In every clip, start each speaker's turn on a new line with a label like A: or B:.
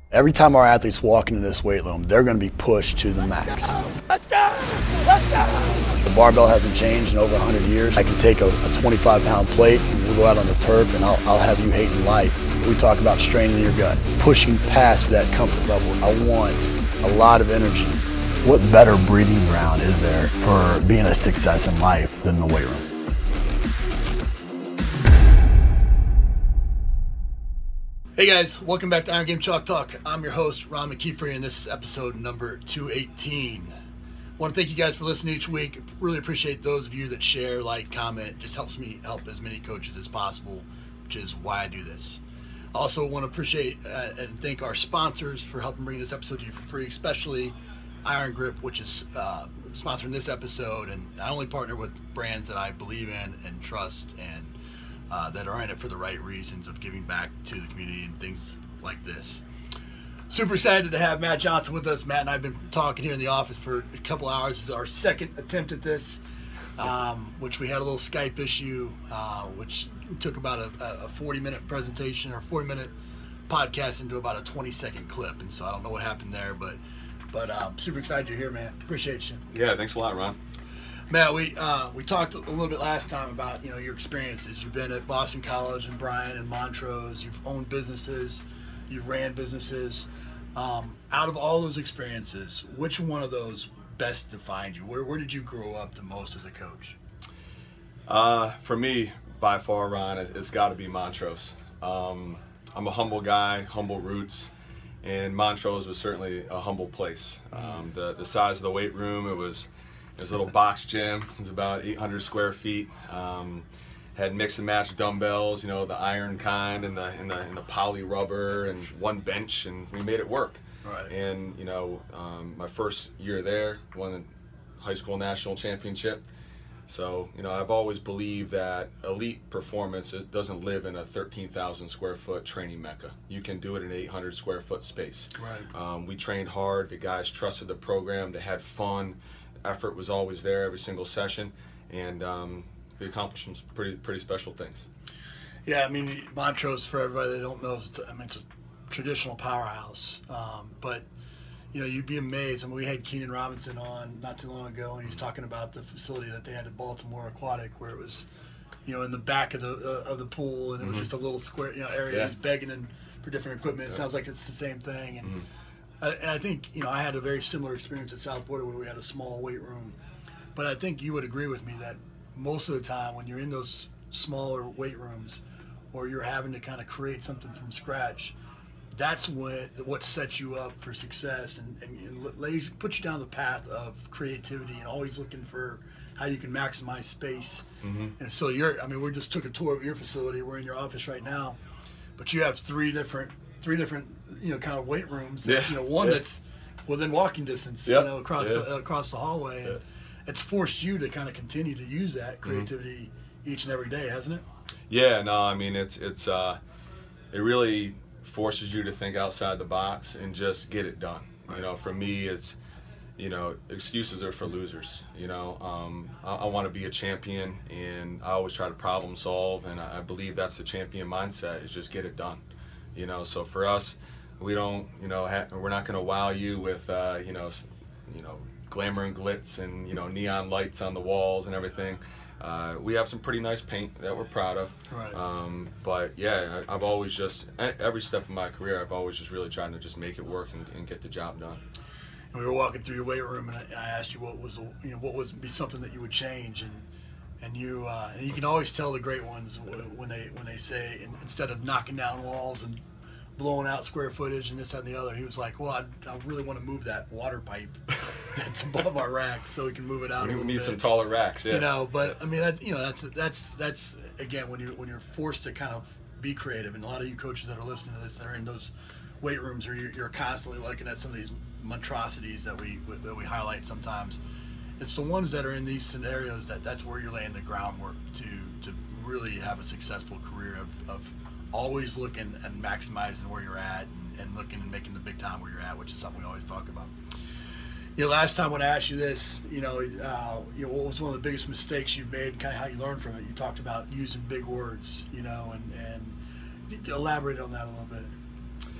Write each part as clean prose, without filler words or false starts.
A: Every time our athletes walk into this weight room, they're going to be pushed to the max.
B: Let's go! Let's go!
A: The barbell hasn't changed in over 100 years. I can take a 25-pound plate, and we'll go out on the turf, and I'll have you hating life. We talk about straining your gut, pushing past that comfort level. I want a lot of energy. What better breeding ground is there for being a success in life than the weight room?
C: Hey guys, welcome back to Iron Game Chalk Talk. I'm your host, Ron McKeefery, and this is episode number 218. I want to thank you guys for listening each week. Really appreciate those of you that share, like, comment. It just helps me help as many coaches as possible, which is why I do this. I also want to appreciate and thank our sponsors for helping bring this episode to you for free, especially Iron Grip, which is sponsoring this episode. And I only partner with brands that I believe in and trust and that are in it for the right reasons of giving back to the community and things like this. Super excited to have Matt Johnson with us. Matt and I have been talking here in the office for a couple hours. This is our second attempt at this, which we had a little Skype issue, which took about a 40-minute presentation or 40-minute podcast into about a 20-second clip. And so I don't know what happened there, but super excited you're here, man. Appreciate you.
D: Yeah, thanks a lot, Ron.
C: Matt, we talked a little bit last time about your experiences. You've been at Boston College and Bryant and Montrose. You've owned businesses. You've ran businesses. Out of all those experiences, which one of those best defined you? Where did you grow up the most as a coach?
D: For me, by far, Ron, it's got to be Montrose. I'm a humble guy, humble roots, and Montrose was certainly a humble place. The size of the weight room, it was a little box gym. It was about 800 square feet. Had mix and match dumbbells, the iron kind and the poly rubber, and one bench, and we made it work.
C: Right.
D: And my first year there, won the high school national championship. So I've always believed that elite performance doesn't live in a 13,000 square foot training mecca. You can do it in an 800 square foot space.
C: Right.
D: We trained hard. The guys trusted the program. They had fun. Effort was always there every single session, and we accomplished some pretty special things.
C: Yeah, I mean, Montrose, for everybody that don't know, it's a traditional powerhouse. But you'd be amazed. I mean, we had Keenan Robinson on not too long ago, and he's talking about the facility that they had at Baltimore Aquatic, where it was, in the back of the pool, and it was just a little square, area.
D: Yeah.
C: He's begging for different equipment. It sounds like it's the same thing, and. And I think, I had a very similar experience at South Florida where we had a small weight room. But I think you would agree with me that most of the time when you're in those smaller weight rooms or you're having to kind of create something from scratch, that's what sets you up for success and puts you down the path of creativity and always looking for how you can maximize space.
D: Mm-hmm.
C: And so we just took a tour of your facility. We're in your office right now. But you have three different kind of weight rooms.
D: Yeah.
C: One that's within walking distance.
D: Yep.
C: Across the hallway. And it's forced you to kind of continue to use that creativity each and every day, hasn't it?
D: Yeah. No. I mean, it really forces you to think outside the box and just get it done.
C: Right.
D: For me, it's excuses are for losers. I want to be a champion, and I always try to problem solve, and I believe that's the champion mindset, is just get it done. So for us, we don't, we're not going to wow you with, glamour and glitz and, neon lights on the walls and everything. We have some pretty nice paint that we're proud of.
C: Right.
D: But yeah, I've always just, every step of my career, I've always just really tried to just make it work and get the job done.
C: And we were walking through your weight room, and I asked you what would be something that you would change, and you can always tell the great ones when they say, instead of knocking down walls and blowing out square footage and this, that, and the other, he was like, well, I really want to move that water pipe that's above our racks so we can move it out a little bit.
D: We need some taller racks, yeah.
C: But I mean, that's again, when you're forced to kind of be creative, and a lot of you coaches that are listening to this that are in those weight rooms, or you're constantly looking at some of these monstrosities that we highlight sometimes. It's the ones that are in these scenarios that's where you're laying the groundwork to really have a successful career of always looking and maximizing where you're at and looking and making the big time where you're at, which is something we always talk about. Last time when I asked you this, what was one of the biggest mistakes you've made and kind of how you learned from it? You talked about using big words, and elaborate on that a little bit.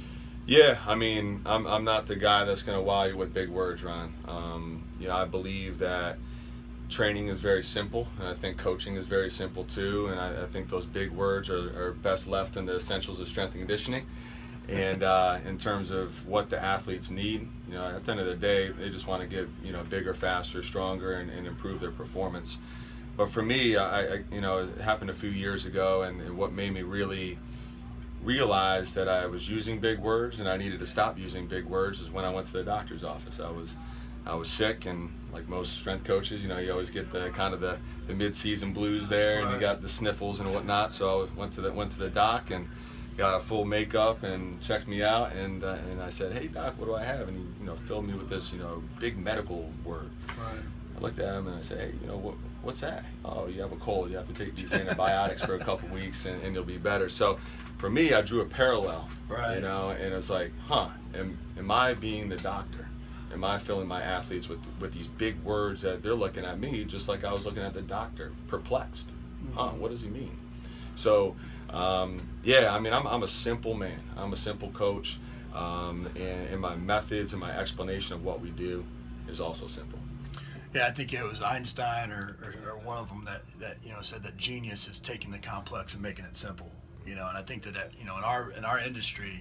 D: Yeah, I mean, I'm not the guy that's going to wow you with big words, Ron. I believe that training is very simple, and I think coaching is very simple too. And I think those big words are best left in the essentials of strength and conditioning. And in terms of what the athletes need, at the end of the day, they just want to get bigger, faster, stronger, and improve their performance. But for me, it happened a few years ago, and what made me really realized that I was using big words and I needed to stop using big words is when I went to the doctor's office. I was sick, and like most strength coaches, you always get the kind of the mid-season blues there, and you got the sniffles and whatnot. So I went to the doc and got a full makeup and checked me out, and I said, "Hey doc, what do I have?" And he filled me with this big medical word.
C: Right.
D: I looked at him and I said, "Hey, what's that?" "Oh, you have a cold. You have to take these antibiotics for a couple weeks, and you'll be better." So for me, I drew a parallel,
C: right.
D: And it was like, am I being the doctor? Am I filling my athletes with these big words that they're looking at me just like I was looking at the doctor, perplexed? What does he mean? So, yeah, I mean, I'm a simple man. I'm a simple coach, and my methods and my explanation of what we do is also simple.
C: Yeah, I think it was Einstein or one of them that said that genius is taking the complex and making it simple. And I think that in our industry,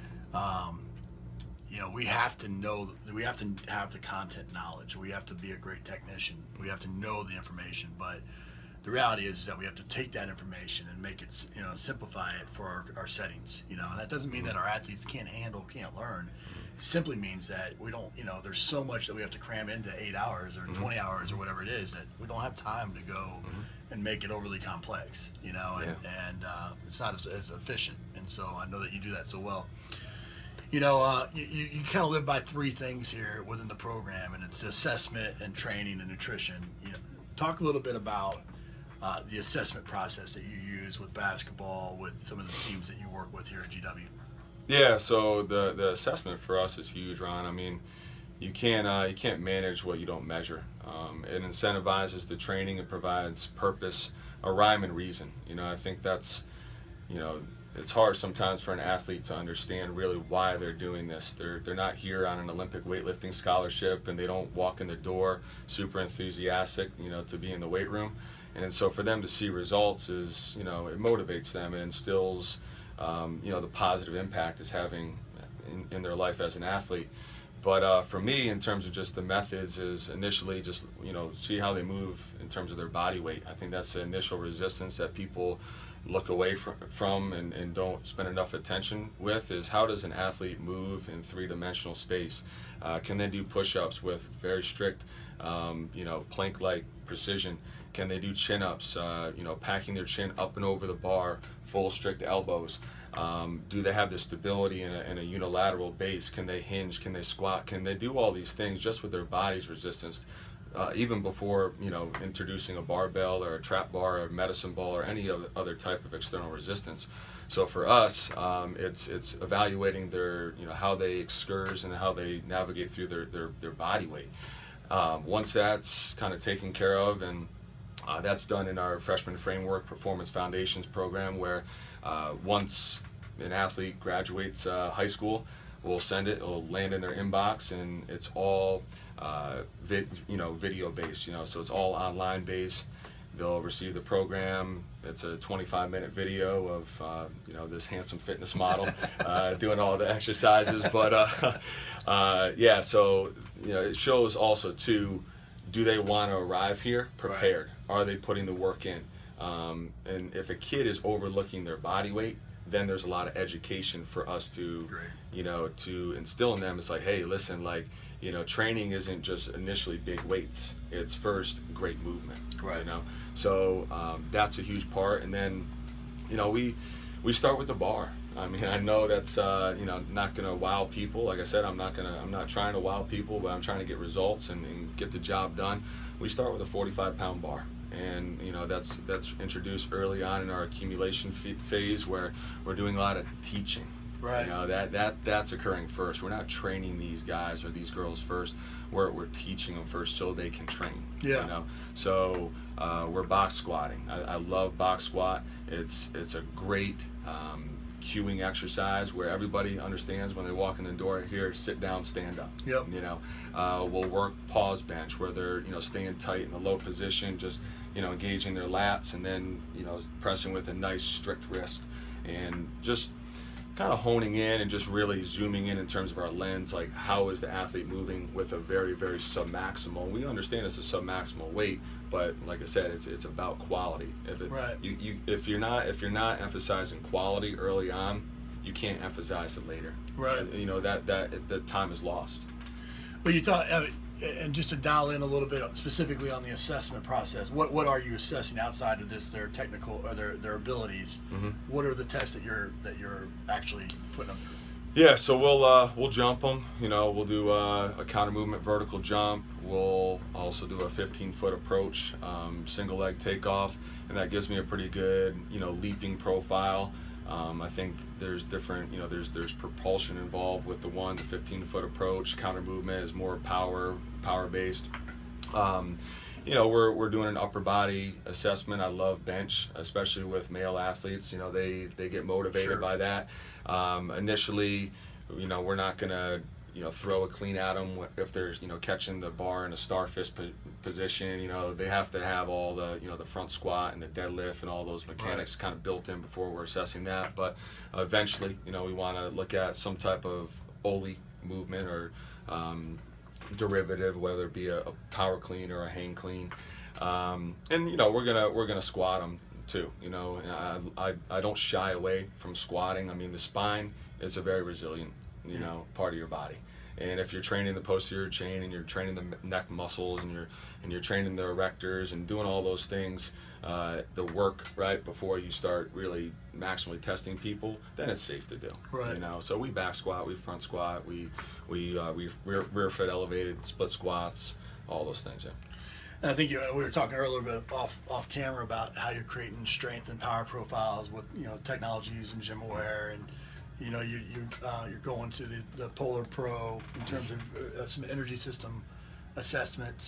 C: we have to know, we have to have the content knowledge. We have to be a great technician. We have to know the information. But the reality is that we have to take that information and make it, simplify it for our settings. And that doesn't mean that our athletes can't learn. It simply means that we don't, there's so much that we have to cram into 8 hours or 20 hours or whatever it is that we don't have time to go and make it overly complex, and it's not as efficient. And so I know that you do that so well. You kind of live by three things here within the program, and it's assessment and training and nutrition. Talk a little bit about the assessment process that you use with basketball, with some of the teams that you work with here at GW.
D: Yeah, so the assessment for us is huge, Ron. I mean, you can't manage what you don't measure. It incentivizes the training. It provides purpose, a rhyme and reason. I think that's, it's hard sometimes for an athlete to understand really why they're doing this. They're not here on an Olympic weightlifting scholarship, and they don't walk in the door super enthusiastic, to be in the weight room. And so for them to see results is, it motivates them and instills, the positive impact it's having in their life as an athlete. But for me, in terms of just the methods, is initially just, see how they move in terms of their body weight. I think that's the initial resistance that people look away from and don't spend enough attention with, is how does an athlete move in three-dimensional space? Can they do push-ups with very strict, plank-like precision? Can they do chin-ups, packing their chin up and over the bar, full strict elbows? Do they have the stability in a unilateral base? Can they hinge? Can they squat? Can they do all these things just with their body's resistance? Even before introducing a barbell or a trap bar or a medicine ball or any other type of external resistance. So for us, it's evaluating their how they excurse and how they navigate through their body weight. Once that's kind of taken care of, and that's done in our freshman framework performance foundations program, where once an athlete graduates high school, we'll send it, it'll land in their inbox, and it's all video based, so it's all online based. They'll receive the program. It's a 25-minute video of this handsome fitness model doing all the exercises. But yeah, so it shows also too, do they want to arrive here prepared? Right. Are they putting the work in? And if a kid is overlooking their body weight, then there's a lot of education for us to, to instill in them. It's like, hey, listen, like, training isn't just initially big weights. It's first great movement,
C: right?
D: So that's a huge part. And then, we start with the bar. I mean, I know that's not gonna wow people. Like I said, I'm not trying to wow people, but I'm trying to get results and get the job done. We start with a 45-pound bar. And that's introduced early on in our accumulation phase, where we're doing a lot of teaching.
C: Right.
D: That's occurring first. We're not training these guys or these girls first. We're teaching them first so they can train.
C: Yeah.
D: So we're box squatting. I love box squat. It's a great cueing exercise where everybody understands when they walk in the door here, sit down, stand up.
C: Yep.
D: You know, we'll work pause bench where they're, you know, staying tight in the low position, just, you know, engaging their lats and then, you know, pressing with a nice strict wrist, and just kind of honing in and just really zooming in terms of our lens, like how is the athlete moving with a very, very submaximal. We understand it's a submaximal weight, but like I said, it's about quality. If it,
C: Right.
D: if you're not emphasizing quality early on, you can't emphasize it later.
C: Right.
D: You know, that the time is lost.
C: Well, you thought, and just to dial in a little bit specifically on the assessment process, what are you assessing outside of this, their technical or their abilities?
D: Mm-hmm.
C: What are the tests that you're actually putting them through?
D: Yeah, so we'll jump them. You know, we'll do a counter movement vertical jump. We'll also do a 15-foot approach, single leg takeoff, and that gives me a pretty good, you know, leaping profile. I think there's different, you know, there's propulsion involved with the 15-foot approach. Counter movement is more power based. You know, we're doing an upper body assessment. I love bench, especially with male athletes. You know, they get motivated
C: Sure.
D: by that. Initially, you know, we're not gonna, you know, throw a clean at them if they're, you know, catching the bar in a star fist position. You know, they have to have all the, you know, the front squat and the deadlift and all those mechanics kind of built in before we're assessing that. But eventually, you know, we want to look at some type of Ole movement or derivative, whether it be a power clean or a hang clean. And you know, we're gonna squat them too. You know, I don't shy away from squatting. I mean, the spine is a very resilient, you know, part of your body. And if you're training the posterior chain and you're training the neck muscles and you're training the erectors and doing all those things, the work right before you start really maximally testing people, then it's safe to do.
C: Right.
D: You know, so we back squat, we front squat, we rear foot elevated, split squats, all those things. Yeah.
C: And I think we were talking earlier bit off camera about how you're creating strength and power profiles with, you know, technologies and GymAware, and you know, you're going to the Polar Pro in terms of some energy system assessments.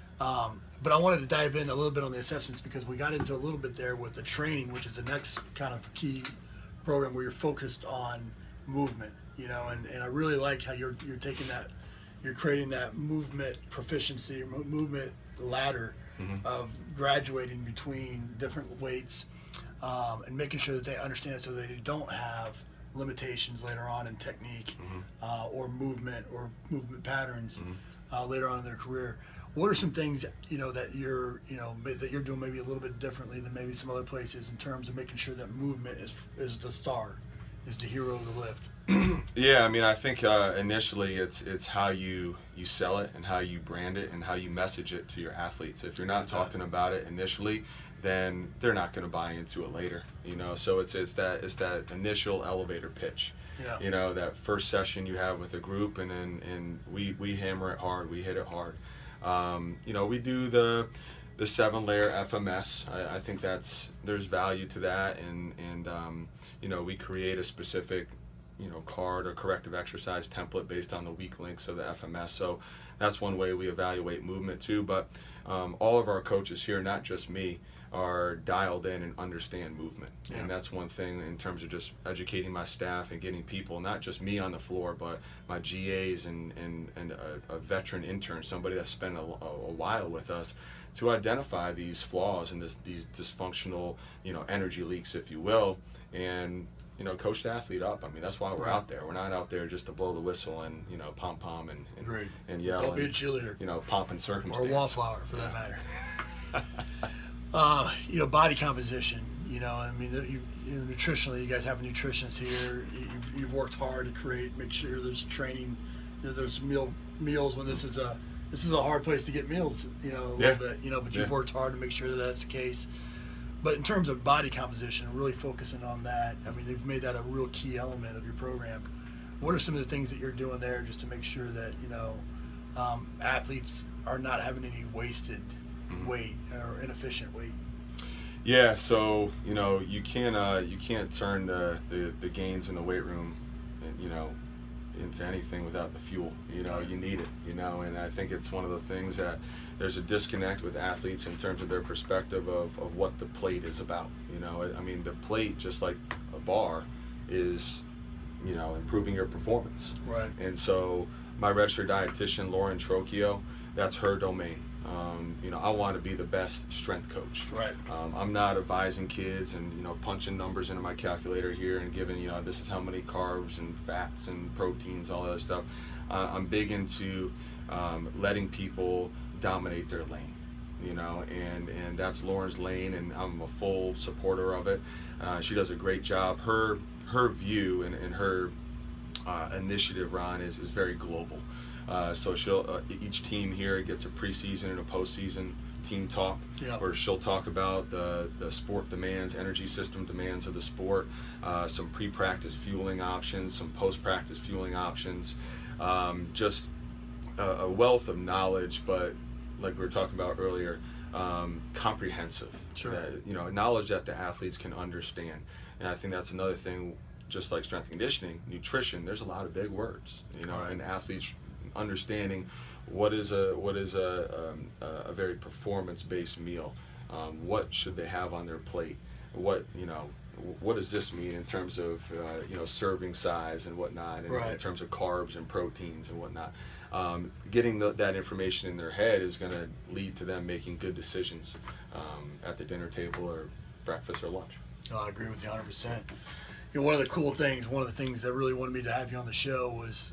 C: But I wanted to dive in a little bit on the assessments because we got into a little bit there with the training, which is the next kind of key program where you're focused on movement, you know, and I really like how you're taking that, you're creating that movement proficiency, movement ladder of graduating between different weights, and making sure that they understand it so that they don't have limitations later on in technique or movement patterns later on in their career. What are some things, you know, that you're doing maybe a little bit differently than maybe some other places in terms of making sure that movement is the star, is the hero of the lift?
D: Yeah, I mean, I think initially it's how you sell it and how you brand it and how you message it to your athletes. If you're not talking about it initially, then they're not going to buy into it later. You know, so it's that initial elevator pitch.
C: Yeah.
D: You know, that first session you have with a group, and we hammer it hard, we hit it hard. You know, we do the 7-layer FMS. I think there's value to that, and you know, we create a specific, you know, card or corrective exercise template based on the weak links of the FMS. So that's one way we evaluate movement too. But all of our coaches here, not just me, are dialed in and understand movement.
C: Yeah.
D: And that's one thing in terms of just educating my staff and getting people, not just me on the floor, but my GAs and a veteran intern, somebody that spent a while with us, to identify these flaws and these dysfunctional, you know, energy leaks, if you will, and, you know, coach the athlete up. I mean, that's why we're out there. We're not out there just to blow the whistle and, you know, pom and yell.
C: Don't be a cheerleader.
D: You know, pomp and circumstance.
C: Or a wallflower, for that matter. You know, body composition. You know, I mean, you know, nutritionally, you guys have a nutritionist here. You've worked hard to make sure there's training. You know, there's meals when this is a hard place to get meals. You know, a little bit. You know, but you've worked hard to make sure that that's the case. But in terms of body composition, really focusing on that. I mean, they've made that a real key element of your program. What are some of the things that you're doing there just to make sure that, you know, athletes are not having any wasted weight or inefficient weight?
D: Yeah, so, you know, you can't turn the gains in the weight room, you know, into anything without the fuel. You know, you need it, you know, and I think it's one of the things that there's a disconnect with athletes in terms of their perspective of what the plate is about. You know, I mean, the plate, just like a bar, is, improving your performance.
C: Right.
D: And so my registered dietitian, Lauren Trocchio, that's her domain. I want to be the best strength coach.
C: Right.
D: I'm not advising kids and punching numbers into my calculator here and giving this is how many carbs and fats and proteins, all that other stuff. I'm big into letting people dominate their lane. And that's Lauren's lane, and I'm a full supporter of it. She does a great job. Her view and her initiative, Ron, is very global. So each team here gets a preseason and a postseason team talk, where she'll talk about the sport demands, energy system demands of the sport, some pre-practice fueling options, some post-practice fueling options, just a wealth of knowledge, but like we were talking about earlier, comprehensive.
C: Sure.
D: Knowledge that the athletes can understand. And I think that's another thing, just like strength and conditioning, nutrition, there's a lot of big words,
C: Right.
D: and athletes understanding what is a very performance-based meal. What should they have on their plate? What does this mean in terms of serving size and whatnot, and
C: Right.
D: in terms of carbs and proteins and whatnot. Getting that information in their head is going to lead to them making good decisions at the dinner table or breakfast or lunch.
C: No, I agree with you 100%. One of the cool things, one of the things that really wanted me to have you on the show was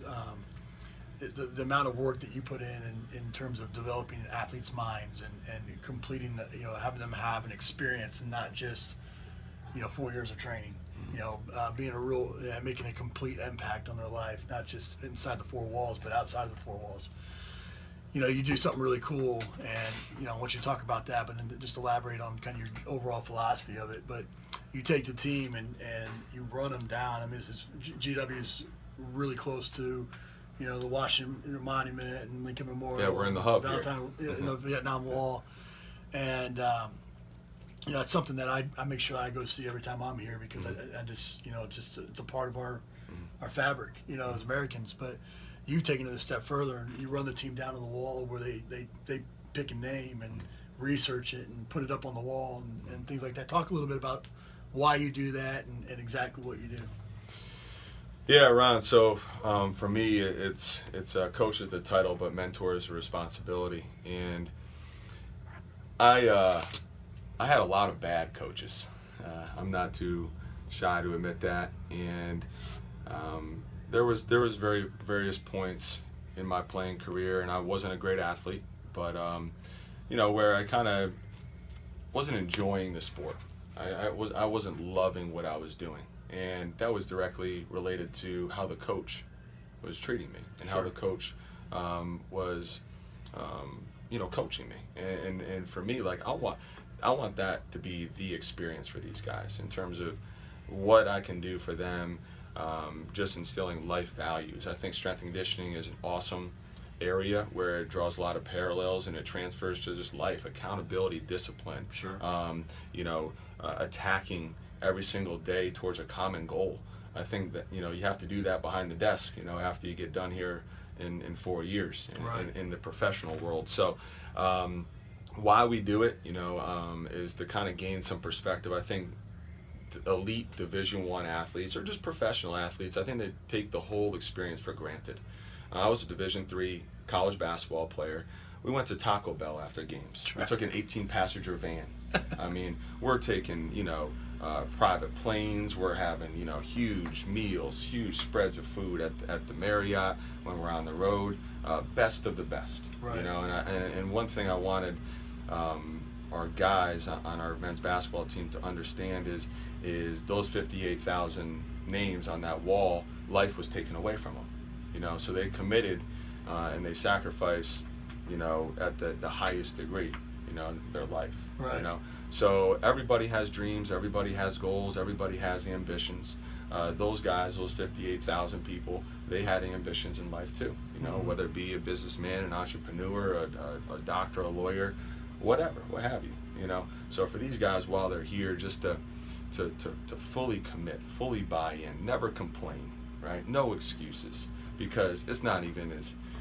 C: the amount of work that you put in terms of developing athletes' minds and completing having them have an experience and not just 4 years of training. Being making a complete impact on their life, not just inside the four walls, but outside of the four walls. You do something really cool, and I want you to talk about that, but then just elaborate on kind of your overall philosophy of it. But you take the team and you run them down. I mean, GW is really close to the Washington Monument and Lincoln Memorial.
D: Yeah, we're in the hub
C: Valentine,
D: here.
C: in the Vietnam Wall, and it's something that I make sure I go see every time I'm here, because I just it's a part of our fabric as Americans. But you've taken it a step further, and you run the team down to the wall where they pick a name and research it and put it up on the wall and things like that. Talk a little bit about why you do that and exactly what you do.
D: Yeah, Ron. So for me, it's coach is the title, but mentor is the responsibility. And I had a lot of bad coaches. I'm not too shy to admit that. And there was various points in my playing career, and I wasn't a great athlete, but where I kind of wasn't enjoying the sport. I wasn't loving what I was doing, and that was directly related to how the coach was treating me and how the coach was coaching me. And for me, like, I want that to be the experience for these guys in terms of what I can do for them, just instilling life values. I think strength and conditioning is an awesome area where it draws a lot of parallels, and it transfers to just life, accountability, discipline.
C: Sure.
D: Attacking every single day towards a common goal. I think that you have to do that behind the desk, after you get done here in 4 years in the professional world. So why we do it, is to kind of gain some perspective. I think elite Division I athletes, or just professional athletes, I think they take the whole experience for granted. I was a Division III college basketball player. We went to Taco Bell after games. We took an 18-passenger van. I mean, we're taking, private planes. We're having, huge meals, huge spreads of food at the Marriott when we're on the road. Best of the best.
C: Right.
D: And one thing I wanted our guys on our men's basketball team to understand is those 58,000 names on that wall, life was taken away from them. So they committed and they sacrificed, at the highest degree, their life.
C: Right.
D: So everybody has dreams, everybody has goals, everybody has ambitions. Those guys, those 58,000 people, they had ambitions in life too. Whether it be a businessman, an entrepreneur, a doctor, a lawyer, whatever, what have you. So for these guys, while they're here, just to fully commit, fully buy in, never complain, right? No excuses, because it's not even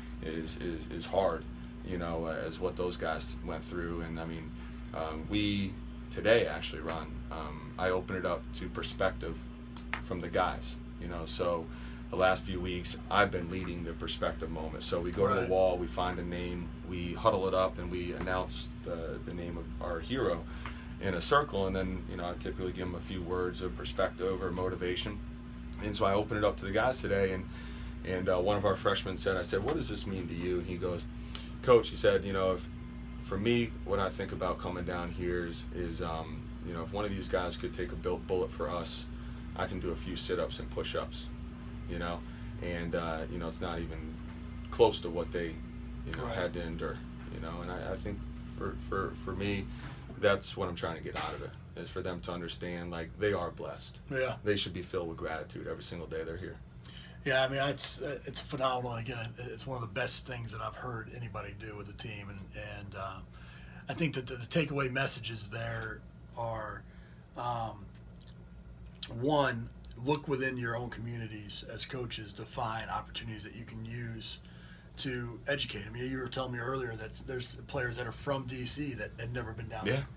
D: as hard, as what those guys went through. And I mean, we today actually, Ron, I open it up to perspective from the guys. So the last few weeks I've been leading the perspective moment. So we go to the wall, we find a name, we huddle it up, and we announce the name of our hero in a circle, and then I typically give them a few words of perspective or motivation. And so I open it up to the guys today, and one of our freshmen said, I said, what does this mean to you? And he goes, Coach, he said, for me, what I think about coming down here is if one of these guys could take a bullet for us, I can do a few sit-ups and push-ups, and it's not even close to what they had to endure, and I think for me, that's what I'm trying to get out of it, is for them to understand, like, they are blessed.
C: Yeah.
D: They should be filled with gratitude every single day they're here.
C: Yeah, I mean, it's phenomenal. Again, it's one of the best things that I've heard anybody do with the team, and I think that the takeaway messages there are, one, look within your own communities as coaches to find opportunities that you can use to educate. I mean, you were telling me earlier that there's players that are from DC that had never been down there.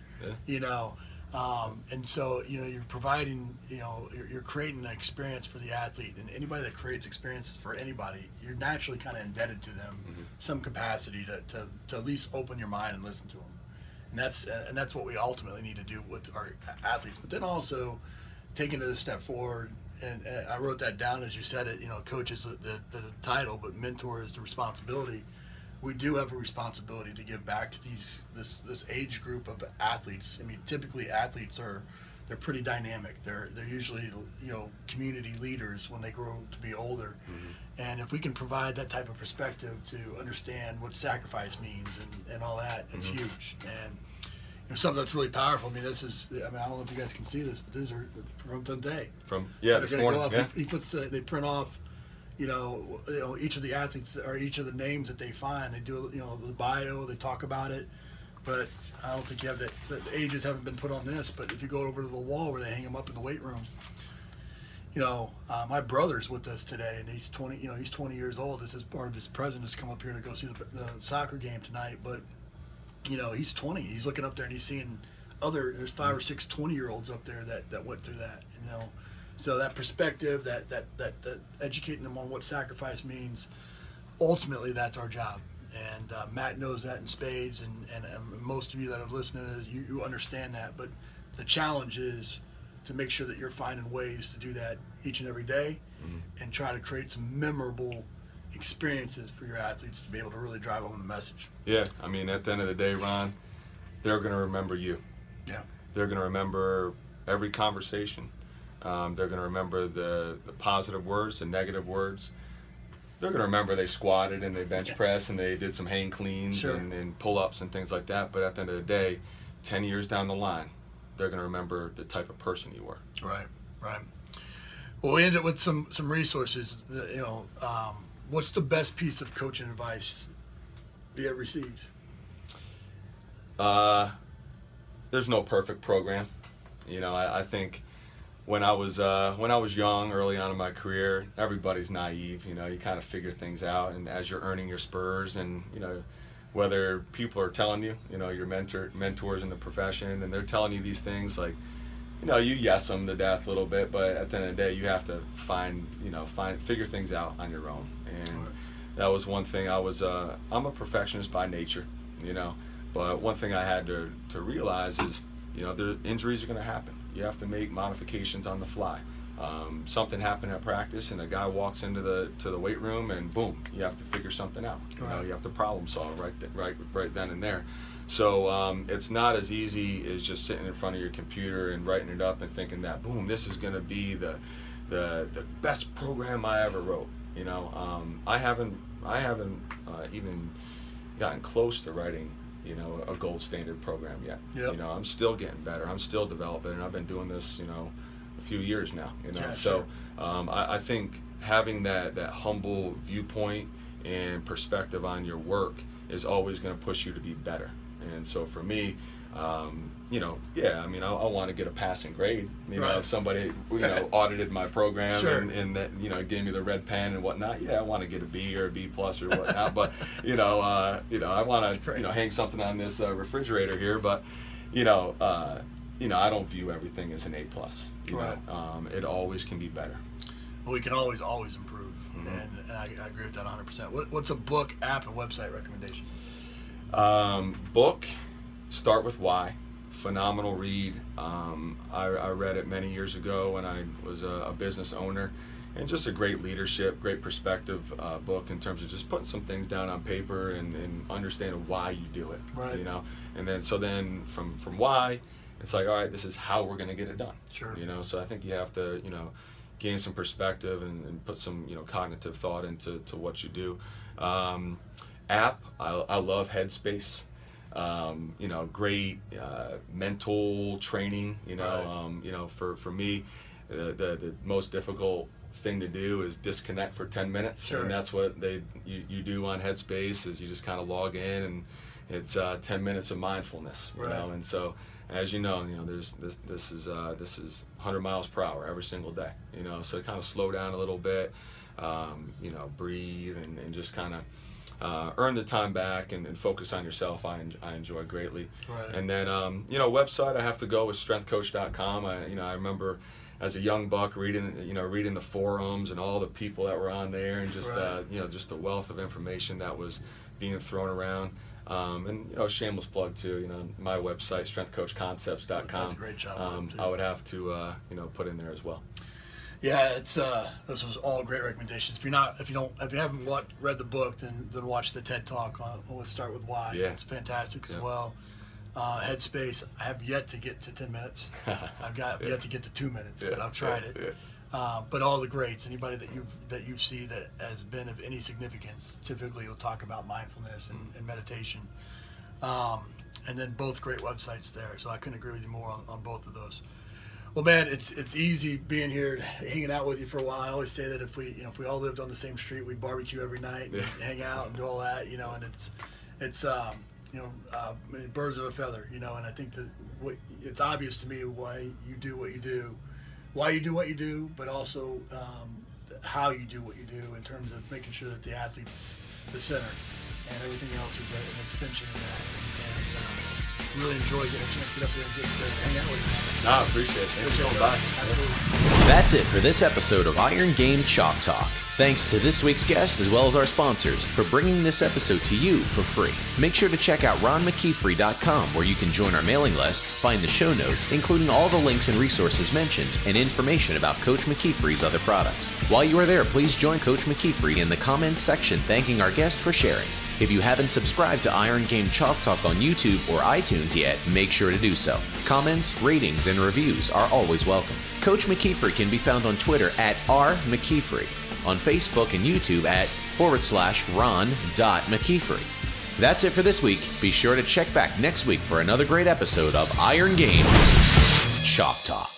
C: And so, you're providing, you're creating an experience for the athlete, and anybody that creates experiences for anybody, you're naturally kind of indebted to them some capacity to at least open your mind and listen to them. And that's what we ultimately need to do with our athletes. But then also taking it a step forward, and I wrote that down as you said it, coach is the title, but mentor is the responsibility. We do have a responsibility to give back to this age group of athletes. I mean, typically athletes they're pretty dynamic. They're usually community leaders when they grow to be older. And if we can provide that type of perspective to understand what sacrifice means and all that, it's huge. And something that's really powerful. I mean, I don't know if you guys can see this, but these are from Dundee.
D: This morning.
C: They print off, each of the athletes or each of the names that they find. They do, the bio, they talk about it. But I don't think you have the ages haven't been put on this. But if you go over to the wall where they hang them up in the weight room, my brother's with us today, and he's 20. He's 20 years old. This is part of his present to come up here to go see the soccer game tonight. But he's 20. He's looking up there and he's seeing there's 5 or 6 20-year-olds up there that went through that. So that perspective, that educating them on what sacrifice means, ultimately that's our job. And Matt knows that in spades, and most of you that have listened, you understand that. But the challenge is to make sure that you're finding ways to do that each and every day, and try to create some memorable experiences for your athletes to be able to really drive home the message.
D: Yeah, I mean, at the end of the day, Ron, they're going to remember you.
C: Yeah.
D: They're going to remember every conversation. They're going to remember the positive words, the negative words. They're going to remember they squatted and they bench pressed and they did some hang cleans and pull-ups and things like that. But at the end of the day, 10 years down the line, they're going to remember the type of person you were.
C: Right. Well, we ended with some resources. What's the best piece of coaching advice you ever received?
D: There's no perfect program. I think when I was young, early on in my career, everybody's naive. You kind of figure things out, and as you're earning your spurs, and whether people are telling you, your mentors in the profession, and they're telling you these things, like, you yes them to death a little bit, but at the end of the day, you have to figure things out on your own. And that was one thing. I'm a perfectionist by nature, but one thing I had to realize is, the injuries are going to happen. You have to make modifications on the fly. Something happened at practice, and a guy walks into the weight room, and boom, you have to figure something out. You have to problem solve right then and there. So it's not as easy as just sitting in front of your computer and writing it up and thinking that, boom, this is going to be the best program I ever wrote. I haven't even gotten close to writing a gold standard program yet.
C: Yep.
D: I'm still getting better. I'm still developing, and I've been doing this a few years now. I think having that humble viewpoint and perspective on your work is always going to push you to be better. And so for me, I want to get a passing grade. If somebody audited my program and that gave me the red pen and whatnot, I want to get a B or a B plus or whatnot. But I want to hang something on this refrigerator here. But I don't view everything as an A+.
C: Right.
D: It always can be better.
C: Well, we can always improve, and I agree with that 100%. What's a book, app, and website recommendation?
D: Book, Start with Why. Phenomenal read. I read it many years ago when I was a business owner, and just a great leadership, great perspective book in terms of just putting some things down on paper and understanding why you do it.
C: Right.
D: And then from why, it's like, all right, this is how we're going to get it done.
C: Sure.
D: So I think you have to gain some perspective and put some cognitive thought into what you do. App, I love Headspace. Great mental training.
C: Right.
D: For me, the most difficult thing to do is disconnect for 10 minutes.
C: Sure.
D: And that's what you do on Headspace, is you just kind of log in, and it's 10 minutes of mindfulness.
C: Right.
D: And so, as there's this is 100 miles per hour every single day. So kind of slow down a little bit, breathe, and just kind of earn the time back and focus on yourself. I enjoy greatly.
C: Right.
D: And then website, I have to go with strengthcoach.com. I remember as a young buck reading the forums and all the people that were on there, and just
C: Right.
D: Just the wealth of information that was being thrown around. And shameless plug too. My website, strengthcoachconcepts.com.
C: That's a great job.
D: I would have to put in there as well.
C: Yeah, it's those was all great recommendations. If you haven't read the book, then watch the TED Talk on Let's Start with Why.
D: Yeah.
C: It's fantastic as well. Headspace, I have yet to get to 10 minutes. I've got yet to get to 2 minutes, but I've tried it. But all the greats, anybody that you see that has been of any significance, typically will talk about mindfulness and meditation. And then both great websites there. So I couldn't agree with you more on both of those. Well, man, it's easy being here, hanging out with you for a while. I always say that if we we all lived on the same street, we'd barbecue every night, and hang out and do all that, and it's birds of a feather, and I think that it's obvious to me why you do what you do, but also how you do what you do in terms of making sure that the athlete's the center, and everything else is an extension of that. And really enjoy getting a chance to get up there and get to hang out with you.
D: I appreciate it. Thanks for coming by.
C: Absolutely.
E: That's it for this episode of Iron Game Chalk Talk. Thanks to this week's guest as well as our sponsors for bringing this episode to you for free. Make sure to check out ronmckeefery.com, where you can join our mailing list, find the show notes, including all the links and resources mentioned, and information about Coach McKeefery's other products. While you are there, please join Coach McKeefery in the comments section thanking our guest for sharing. If you haven't subscribed to Iron Game Chalk Talk on YouTube or iTunes yet, make sure to do so. Comments, ratings, and reviews are always welcome. Coach McKeefery can be found on Twitter at @RMcKeefery, on Facebook and YouTube at /Ron.McKeefery. That's it for this week. Be sure to check back next week for another great episode of Iron Game Chalk Talk.